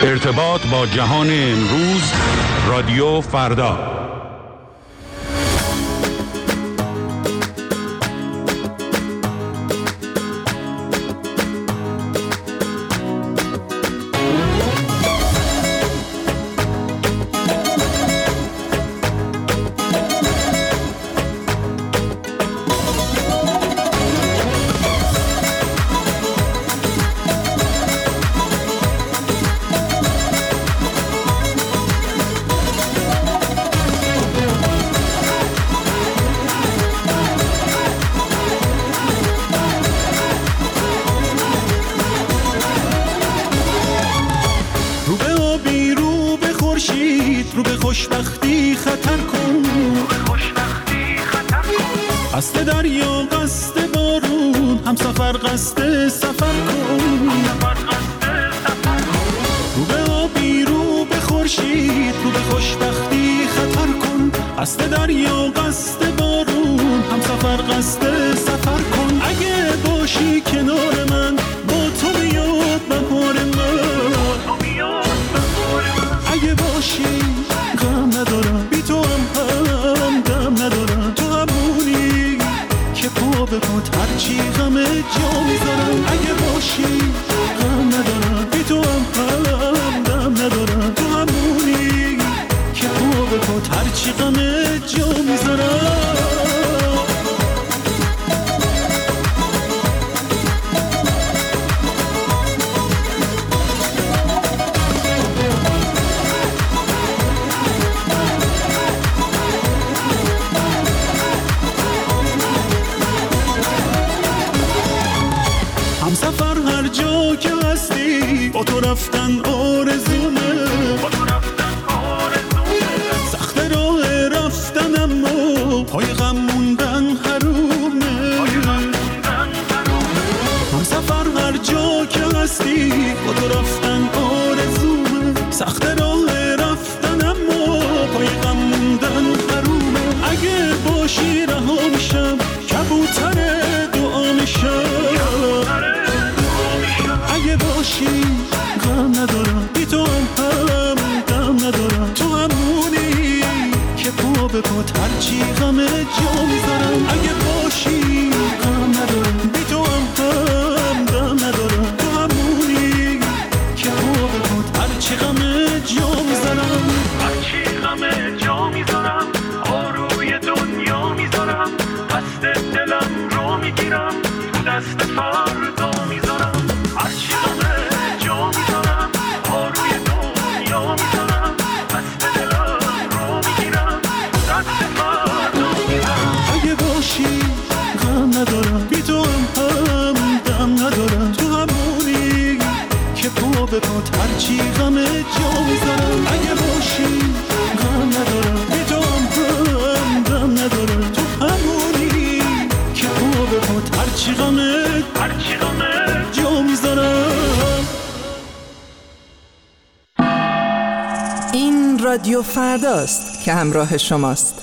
ارتباط با جهان امروز، رادیو فردا. رو به خوشبختی خطر کن، قصد دریا قصد بارون، هم سفر قصد سفر کن. رو به آبی رو به خورشید، رو به خوشبختی خطر کن، قصد دریا قصد بارون، هم سفر قصد سفر کن. اگه باشی کنار من، با تو بیاد بهار من. اگه باشی غم ندارم، بی تو هم دم ندارم. تو همونی که پا به پات هرچی غم جا میذارم. اگه باشی غم ندارم، بی تو هم دم ندارم. تو همونی که پا به پات هرچی غم جا میذارم. همسفر هر جا که هستی، با تو رفتن آرزومه. سخت راه رفتن اما پای غم موندن حرومه. همسفر هر جا که هستی، با تو رفتن آرزومه. سخت راه رفتن اما پای غم موندن حرومه. اگه باشی رها میشم، کبوتر دعا میشم. اگه باشی غم ندارم، بی تو هم دم ندارم. تو همونی که پا به پات هرچی غم جا میذارم. اگه باشی غم ندارم، بی تو هم دم ندارم. تو همونی که پا به پات هرچی غم جا میذارم. هرچی غم جا میذارم، آروی دنیا میذارم. دست دلم رو میگیرم، تو دست فردا میذارم. هرچی غم جا میذارم، آروی دنیا میذارم. دست دلم رو میگیرم، دست فردا میذارم. اگه باشی غم ندارم، بی تو هم دم ندارم. تو همونی که پا به پات هرچی غم جا میذارم. اگه باشی غم ندارم، بی تو هم دم ندارم. تو همونی که پا به پات هرچی غم جا میذارم. این رادیو فرداست که همراه شماست.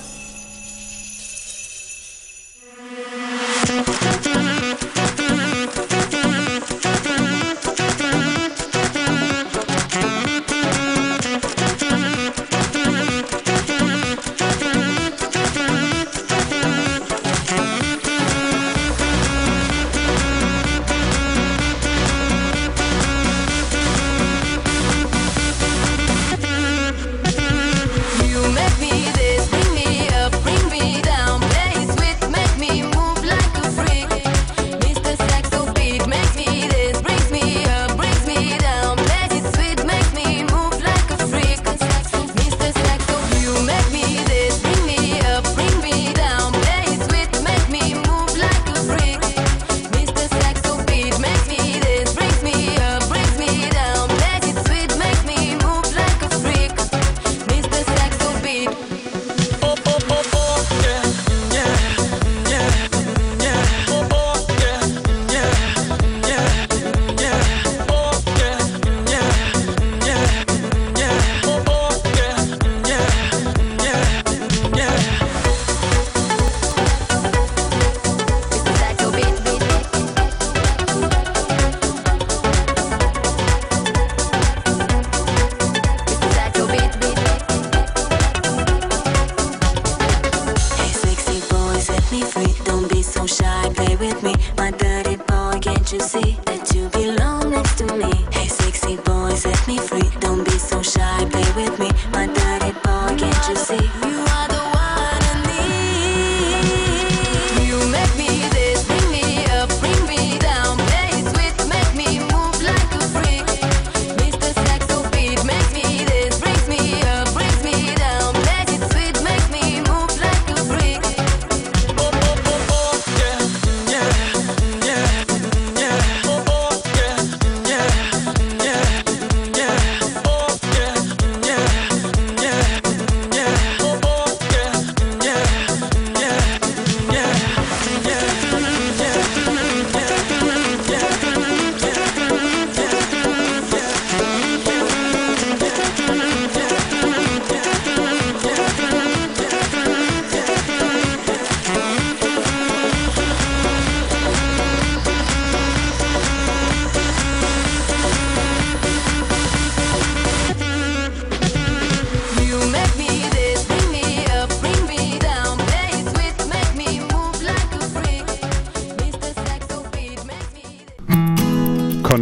You make me this, bring me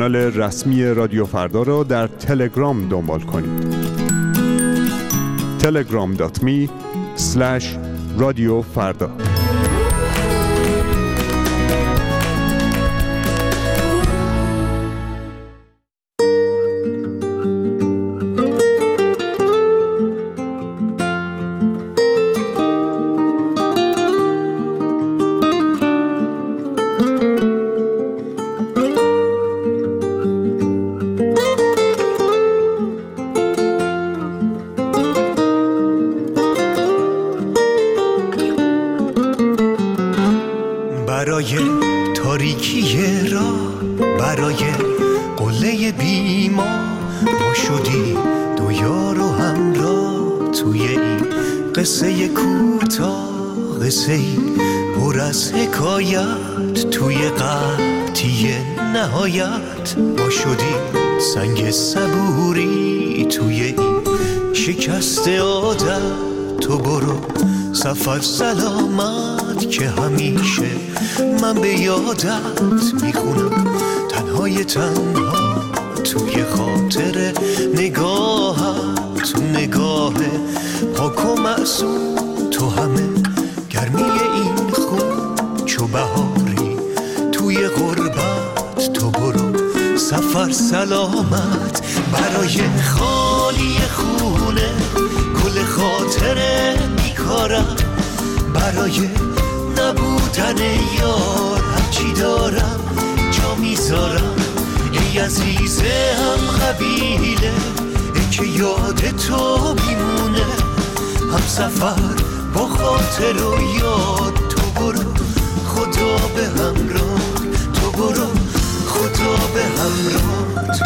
کانال رسمی رادیو فردا را در تلگرام دنبال کنید. telegram.me/رادیوفردا. برای تاریکی را، برای قله بیما ما شدی دو یار و همراه توی این قصه کوتاه، قصه ای پر از حکایت توی قحطی نهایت. ما شدیم سنگ صبوری توی این شکست عادت. تو برو سفر سلامت که همیشه من به یادت میخونم تنهای تنها توی خاطر نگاهت. تو نگاه پاک و معصوم تو همه گرمی این خون چو بهاری توی غربت. تو برو سفر سلامت برای خالی خونه کل خاطره بیکارم، برای نبودن یار هرچی دارم جا میذارم. ای عزیزه هم قبیله ای که یاد تو میمونه، هم سفر با خاطر و یاد. تو برو خدا به همراه، تو برو خدا به همراه.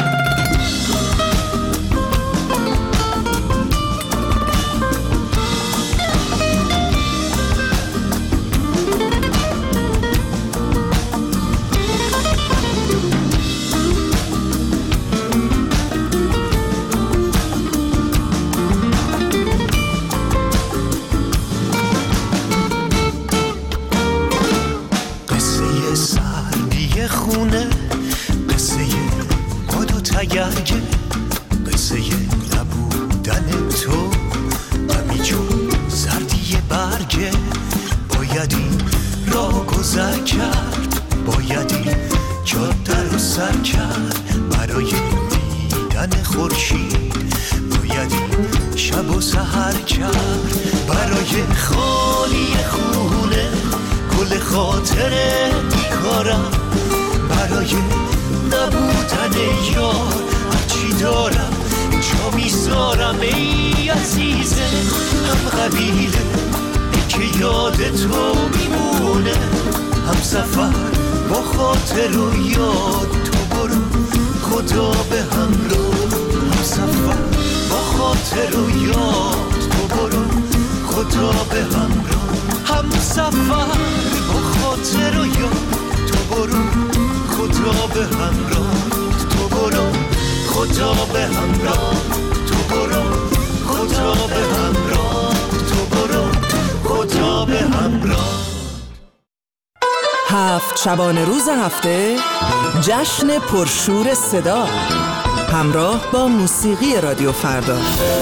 خونه قصه باد و تگرگه، قصه نبودن تو غمی چون سردی برگه. باید این راه گذر کرد، باید این جاده رو سر کرد برای دیدن خورشید. باید این شب و سحر کرد برای خالی خونه کل خاطره بیکارم، برای نبودن یار هرچی دارم جا میذارم. ای عزیزه هم قبیله ای که یاد تو میمونه، هم سفر با خاطر و یاد. تو برو خدا به همراه، هم سفر با خاطر و یاد. تو برو خدا به همراه، هم سفر با خاطر و یاد. تو برو خدا به همراه، تو برو خدا به همراه. تو برو خدا به همراه، تو برو خدا به همراه. 7 شبانه روز هفته جشن پرشور صدا همراه با موسیقی رادیو فردا.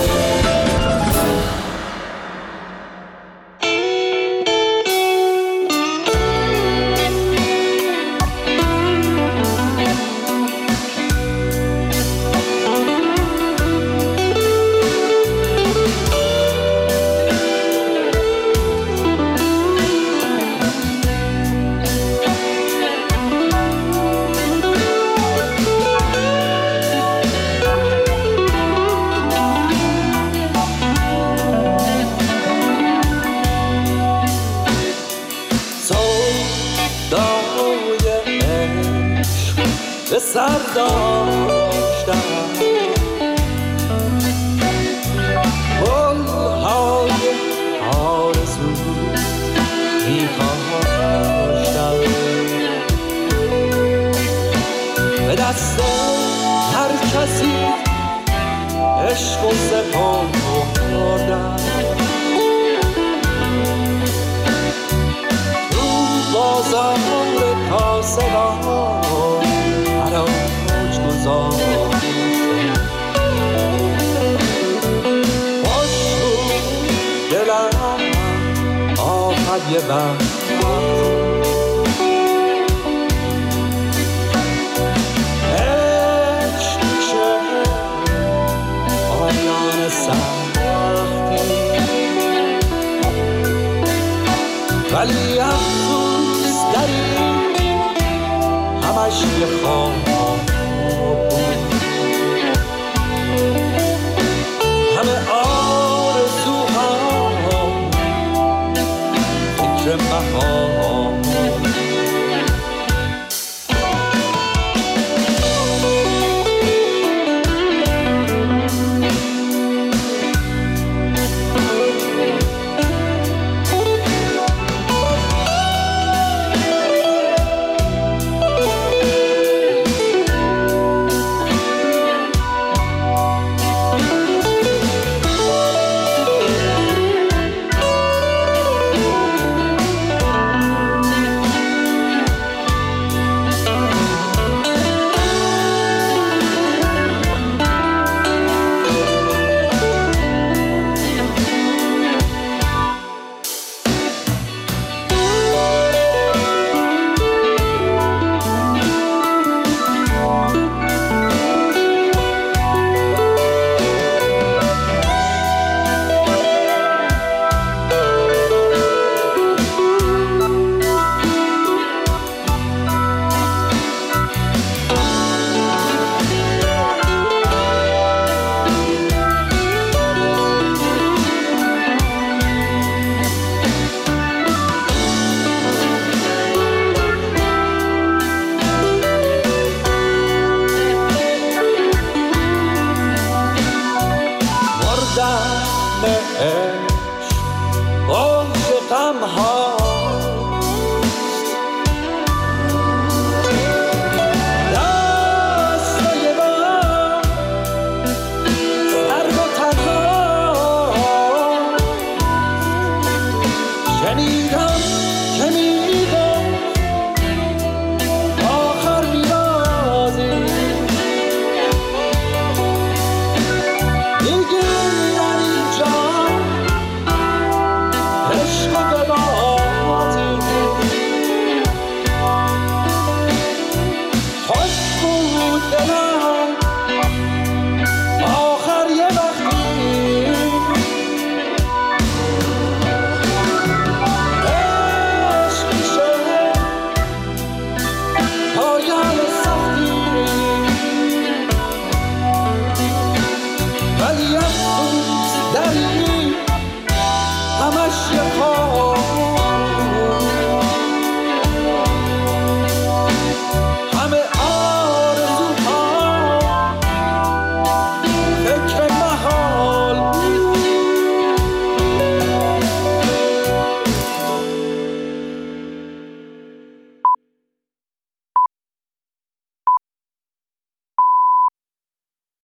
سر داشتم گل‌های آرزو می‌کاشتم، به دست هر کسی عشق و سپردم. تو بازار کاسبان های وقت عشق میشه پایان سختی، ولی افسوس داری همش یه خواب